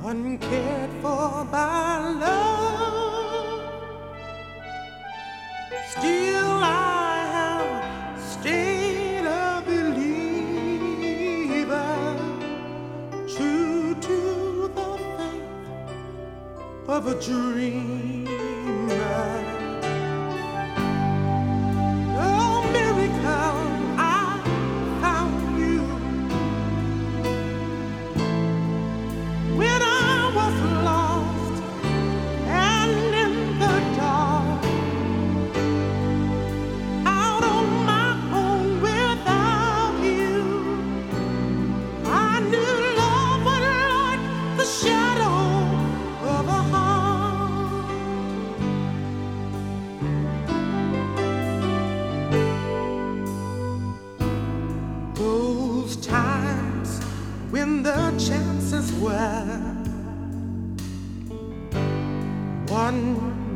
uncared for by love. Still I have stayed a believer, true to the faith of a dreamer. Oh, miracle, I found you when I was lost and in the dark, out on my own without you. I knew love was like the shadow of a heart. Those times when the chances were 1